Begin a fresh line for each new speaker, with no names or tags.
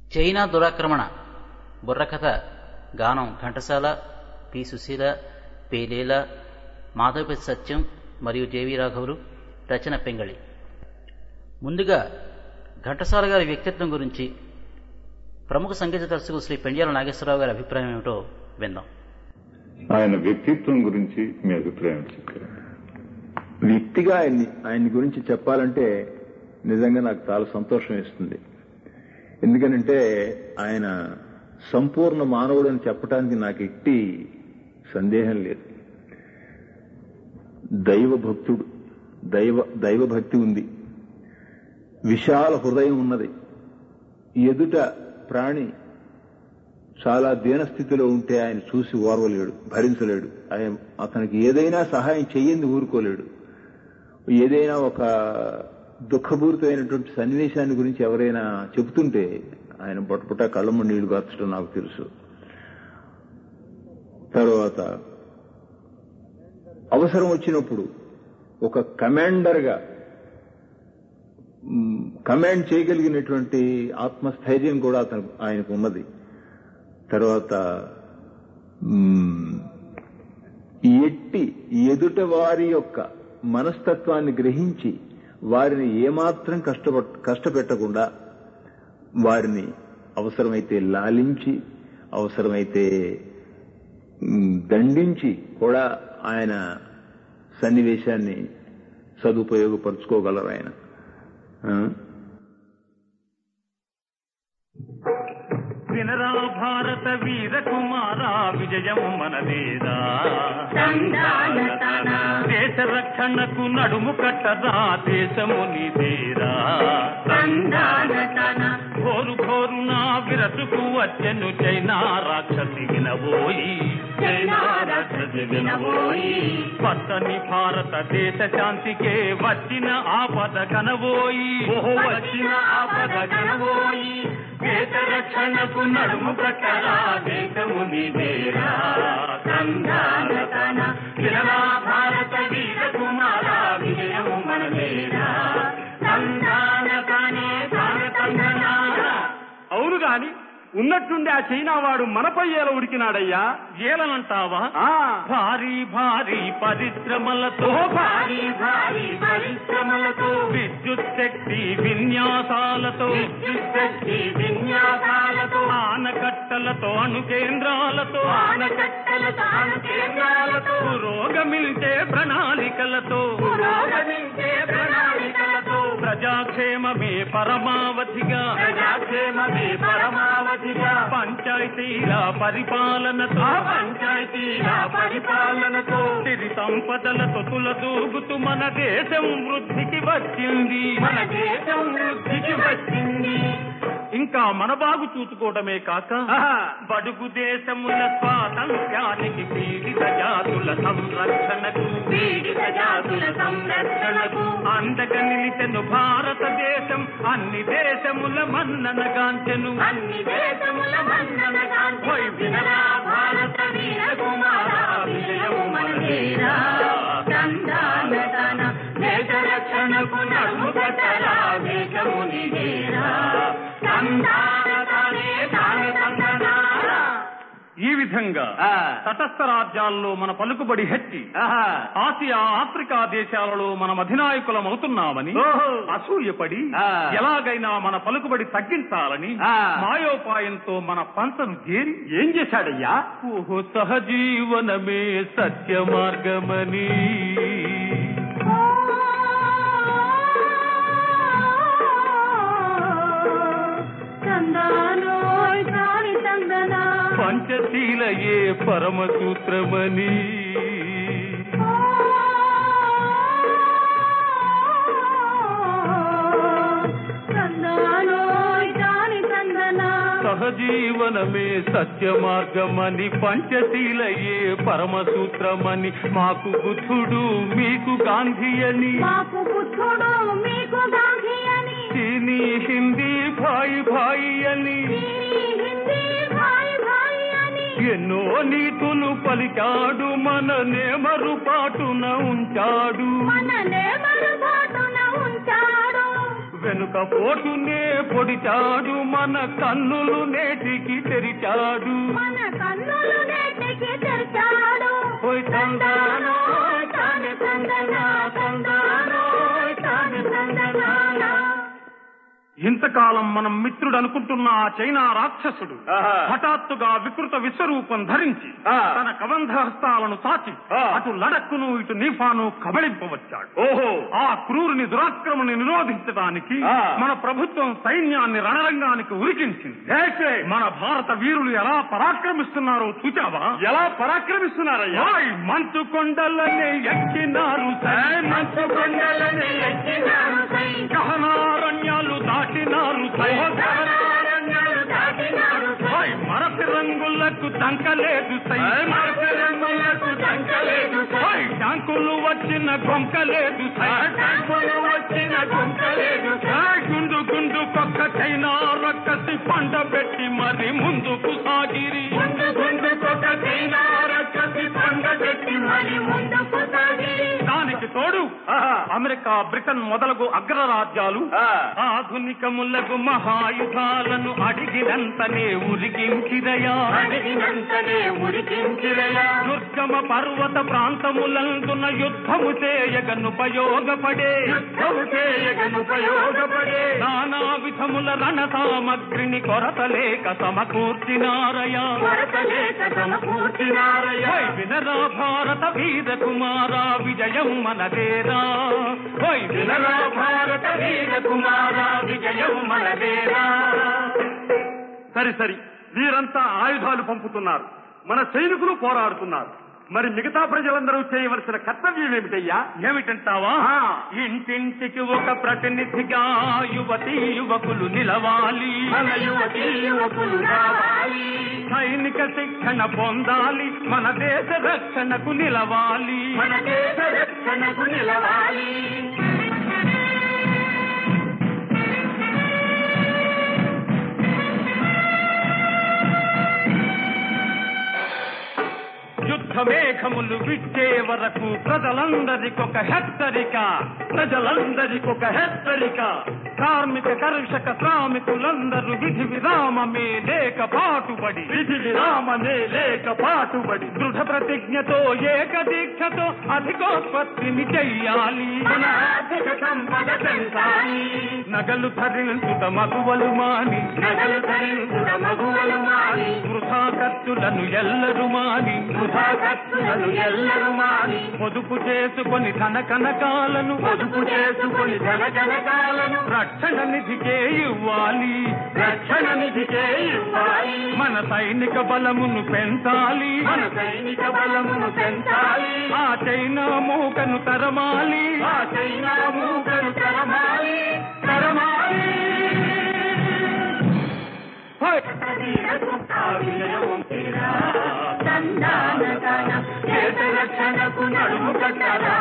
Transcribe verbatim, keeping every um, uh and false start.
China దురాక్రమణ బుర్రకథ గానం ఘంటసాల, పి సుశీల, పి లీల, మాధవపతి సత్యం మరియు జేవి రాఘవులు. రచన పెంగళి. ముందుగా ఘంటసాల గారి వ్యక్తిత్వం గురించి ప్రముఖ సంగీత దర్శకుడు శ్రీ పెండ్యాల నాగేశ్వరరావు గారి అభిప్రాయం ఏమిటో విందాం.
ఆయన వ్యక్తిత్వం గురించి మీ అభిప్రాయం చెప్పారు.
వ్యక్తిగా ఆయన్ని ఆయన గురించి చెప్పాలంటే నిజంగా నాకు చాలా సంతోషం ఇస్తుంది. ఎందుకనంటే ఆయన సంపూర్ణ మానవుడు అని చెప్పడానికి నాకు ఎట్టి సందేహం లేదు. దైవ భక్తుడు, దైవ దైవభక్తి ఉంది, విశాల హృదయం ఉన్నది. ఎదుట ప్రాణి చాలా దీనస్థితిలో ఉంటే ఆయన చూసి ఓర్వలేడు, భరించలేడు. ఆయన అతనికి ఏదైనా సహాయం చెయ్యింది ఊరుకోలేడు. ఏదైనా ఒక దుఃఖపూరితమైనటువంటి సన్నివేశాన్ని గురించి ఎవరైనా చెబుతుంటే ఆయన పొట్టపుట కళ్ళమ్మ నీళ్లు గార్చడం నాకు తెలుసు. తర్వాత అవసరం వచ్చినప్పుడు ఒక కమాండర్గా కమాండ్ చేయగలిగినటువంటి ఆత్మస్థైర్యం కూడా అతను ఆయనకు ఉన్నది. తర్వాత ఎట్టి ఎదుట వారి యొక్క మనస్తత్వాన్ని గ్రహించి వారిని ఏమాత్రం కష్టప కష్టపెట్టకుండా వారిని అవసరమైతే లాలించి అవసరమైతే దండించి కూడా ఆయన సన్నివేశాన్ని సదుపయోగపరుచుకోగలరు ఆయన.
వినరా భారత వీర కుమారా, విజయం మనదేరా. దేశ రక్షణకు నడుము కట్టరా, దేశము నీదేరా. ఘోరు ఘోరున విరసుకు వచ్చెను చైనా రాక్షసి వినబోయి, చైనా రాక్షసి వినబోయి. పచ్చని భారతదేశ శాంతికే వచ్చిన ఆపద కనబోయి, ఓహో వచ్చిన ఆపద కనబోయి. దేశ రక్షణకు నడుము కట్టరా, దేశము నీదేరా. సంధానతన వినరా భారత వీర కుమారా, విజయము మనదేరా. సంధానతనే సానతందనారా. అవును గాని ఉన్నట్టుండి ఆ చైనా వాడు మనపై ఏల ఉడికినాడయ్యా. ఏలనంటావా? భారీ భారీ పరిశ్రమలతో, భారీ భారీ పరిశ్రమలతో, విద్యుత్ శక్తి విన్యాసాలతో, విద్యుత్ శక్తి విన్యాసాలతో, ఆనకట్టలతో అణు కేంద్రాలతో, ఆనకట్టలతో అణు కేంద్రాలతో, పురోగమించే ప్రణాళికలతో, పురోగమించే ప్రణాళికలతో, ప్రజాక్షేమమే పరమావధిగా, ప్రజాక్షేమమే పరమావధి, పంచాయతీల పరిపాలనతో, పంచాయతీల పరిపాలనతో, సిరి సంపదలతో తులదూగుతూ మన దేశం వృద్ధికి వచ్చింది, మన దేశం వృద్ధికి వచ్చింది. ఇంకా మన బాగు చూసుకోవడమే కాక బడుగు దేశముల స్వాతంత్ర్యానికి, పీడిత జాతుల సంరక్షణకు, పీడిత జాతుల సంరక్షణకు అండగా నిలిచెను భారతదేశం. అన్ని దేశముల మన్ననగాంచెను, అన్ని దేశముల మన్ననగాంచెను. వినరా భారత వీర కుమారా, విజయము మనదేరా. సంధానతన దేశ రక్షణకు నడుము కట్టరా, దేశము నీదేరా. ఈ విధంగా తటస్థ రాజ్యాల్లో మన పలుకుబడి హెచ్చి ఆసియా, ఆఫ్రికా దేశాలలో మనం అధినాయకులం అవుతున్నామని అసూయపడి ఎలాగైనా మన పలుకుబడి తగ్గించాలని మాయోపాయంతో మన పంతను చేరి ఏం చేశాడయ్యా? ఓహో సహజీవనమే సత్య మార్గమని, పంచశీలయే పరమసూత్రమని, సహజీవనమే సత్య మార్గమని, పంచశీలయే పరమసూత్రమని. మాకు బుద్ధుడు మీకు గాంధీ అని, మాకు బుద్ధుడు మీకు గాంధీ అని. చీనీ హిందీ భాయి భాయి అని, ఎన్నో నీతులు పలికాడు, మన నేమరు పాటున ఉంచాడు, మన నేమరు పాటున ఉంచాడు.
వెనుక పోటునే పొడిచాడు మన కన్నులు నేటికి తెరిచాడు
మన కన్నులు నేటికి తెరిచాడు
ఓయ్ తందానో
తానే తందనా తందానో తానే తందనా.
ఇంతకాలం మనం మిత్రుడు అనుకుంటున్న ఆ చైనా రాక్షసుడు హఠాత్తుగా వికృత విశ్వరూపం ధరించి తన కబంధ హస్తాలను చాచి అటు లడక్కును ఇటు నీఫాను కబళింపవచ్చాడు. ఓహో, ఆ క్రూరుని దురాక్రమణ నిరోధించడానికి మన ప్రభుత్వం సైన్యాన్ని రణరంగానికి ఉరికించింది. మన భారత వీరులు ఎలా పరాక్రమిస్తున్నారో చూచావా? ఎలా పరాక్రమిస్తున్నారయ్యా? మంచు కొండలనే ఎక్కినారు,
మంచు కొండలనే ఎక్కినారు,
గహనారణ్యాలు దాటినారు,
గహనారణ్యాలు దాటినారు,
మరపి రంగులకు దంకలేదు,
మరపి రంగులకు దంకలేదు,
ట్యాంకులు వచ్చిన గొంకలేదు,
ట్యాంకులు వచ్చిన గొంకలేదు,
గుండు గుండు కొక్క చైనా రక్కసి పండ పెట్టి మరి ముందుకు సాగిరి,
గుండు గుండు కొక్క చైనా రక్కసి పండ పెట్టి మరి ముందుకు సాగిరి.
దానికి తోడు అమెరికా, బ్రిటన్ మొదలగు అగ్రరాజ్యాలు ఆధునికములకు మహాయుధాలను అడిగినంతనే ఉరికించిరయా,
అడిగినంతనే ఉరికించిరయా.
దుర్గమ పర్వత ప్రాంతములందున యుద్ధము చేయగనుపయోగపడే,
యుద్ధము చేయగనుపయోగపడే
నానా విధముల రణ సామగ్రిని కొరత లేక సమకూర్చినారయా,
కొరత లేక సమకూర్చినారయా.
వినరా భారత వీర కుమారా, విజయం మనదేరా.
వినరా భారత వీర కుమారా, విజయం మనదేరా.
సరి సరి వీరంతా ఆయుధాలు పంపుతున్నారు, మన సైనికులు పోరాడుతున్నారు. మరి మిగతా ప్రజలందరూ చేయవలసిన కర్తవ్యం ఏమిటయ్యా? ఏమిటంటావా? ఇంటింటికి ఒక ప్రతినిధిగా యువతీ యువకులు నిలవాలి,
మన యువతీ యువకులు రావాలి,
సైనిక శిక్షణ పొందాలి, మన దేశ రక్షణకు నిలవాలి,
మన దేశ రక్షణకు నిలవాలి.
యుద్ధ మేఘములు విచ్చే వరకు ప్రజలందరికొక హెచ్చరిక, ప్రజలందరికొక హెచ్చరిక. కార్మిక కర్షక శ్రామికులందరూ విధి విరామమే లేక పాటుబడి, విధి విరామమే లేక పాటుబడి దృఢ ప్రతిజ్ఞతో ఏక దీక్షతో అధికోత్పత్తిని చెయ్యాలి,
మన ఆర్థిక సంపద పెంచాలి.
నగలు ధరించుట మగువలు మాని,
నగలు ధరించుట మగువలు మాని,
వృథా ఖర్చులను ఎల్లరు మాని,
వృథా ఖర్చులను ఎల్లరు మాని,
పొదుపు చేసుకొని ధన కనకాలను,
పొదుపు చేసుకొని ధన కనకాలను
రక్షణ నిధికే ఇవ్వాలి,
రక్షణ నిధికే ఇవ్వాలి.
మన సైనిక బలమును పెంచాలి,
మన సైనిక బలమును పెంచాలి.
ఆ చైనా మూకను తరమాలి,
ఆ చైనా మూకను తరమాలి, తరమాలి. దేశ రక్షణకు నడుము కట్టాలా,